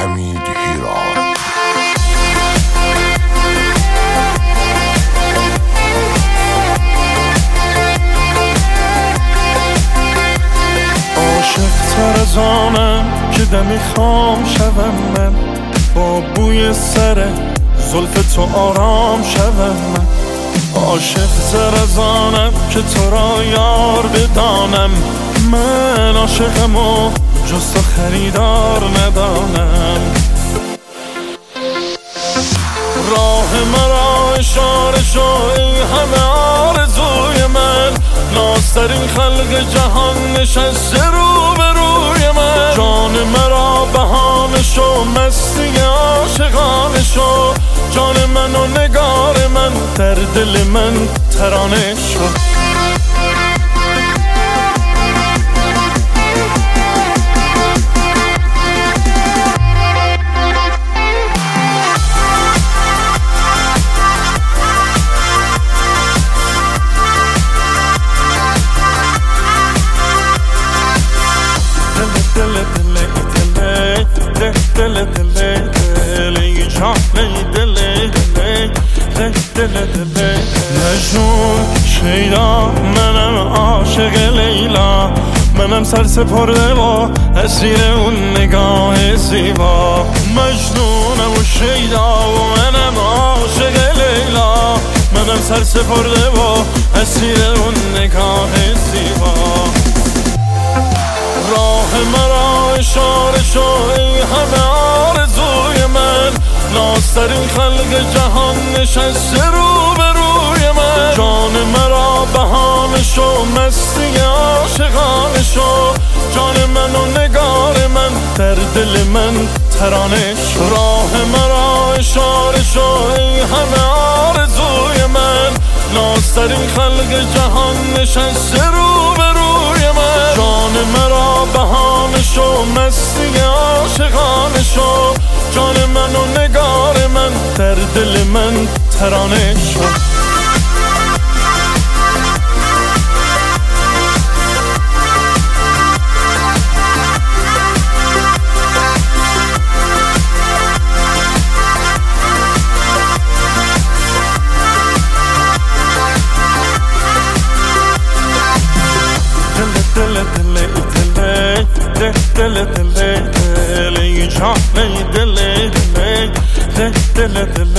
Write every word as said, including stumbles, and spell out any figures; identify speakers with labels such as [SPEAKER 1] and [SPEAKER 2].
[SPEAKER 1] حمید هیراد.
[SPEAKER 2] عاشق تر از آنم که دمی خام شوم من، با بوی سر زلف تو آرام شوم من. عاشق تر از آنم که تو را یار بدانم، من عاشقم و جز تو خریدار ندانم. راه مرا اشاره شو ای همه آرزوی من، نازترین خلق جهان نشسته رو به روی من. جان مرا بهانه شو، مستی عاشقانه شو، جان من و نگار من، در دل من ترانه شو. دل دل دل جان دل دل دل دل مجنون شیدا، منم عاشق لیلا، منم سر سپرده و اسیر اون نگاه زیبا. مجنونم و شیدا و منم عاشق لیلا، منم سر سپرده و اسیر اون نگاه زیبا. راه مرا اشاره شو ای همه آرزوی من، نازترین خلق جهان نشسته رو به روی من. جان مرا بهانه شو، مستی عاشقانه شو، جان من و نگار من، در دل من ترانه شو. راه مرا اشاره شو ای همه آرزوی من، نازترین خلق جهان نشسته رو به روی من. جان مرا بهانه شو، مستی عاشقانه شو، جان من و نگار من، در دل من ترانه شو. دل دل دل دل دل جان دل دل دل دل